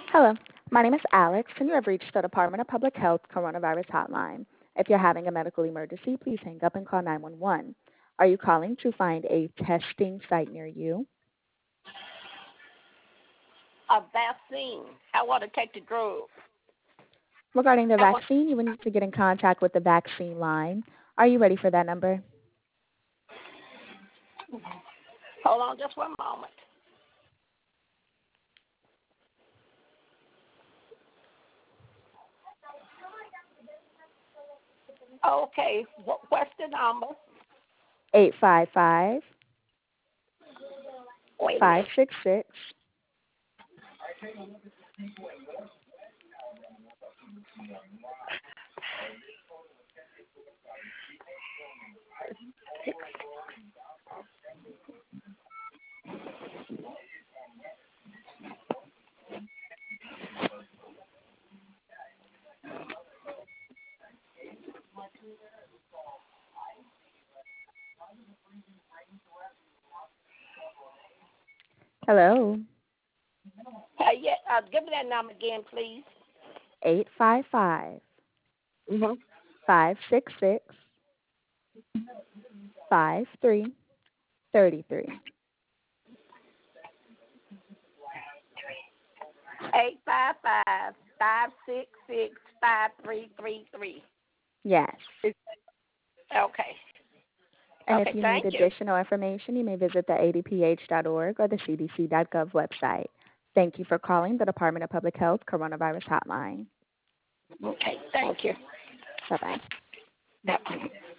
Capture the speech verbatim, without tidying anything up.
Hello, my name is Alex, and you have reached the Department of Public Health Coronavirus Hotline. If you're having a medical emergency, please hang up and call nine one one. Are you calling to find a testing site near you? A vaccine. I want to take the drug. Regarding the I want. vaccine, you will need to get in contact with the vaccine line. Are you ready for that number? Hold on just one moment. Okay. What, what's the number? Eight five five Wait a five minute. six six. Hello. Uh, yeah. Uh, give me that number again, please. Eight five five Mhm. five six six five three thirty three. Eight five five five six six five three three three. Yes. Okay. And if Okay. you need Thank you. additional information, you may visit the A D P H dot org or the C D C dot gov website. Thank you for calling the Department of Public Health Coronavirus Hotline. Okay. Thank you. Bye-bye. Bye.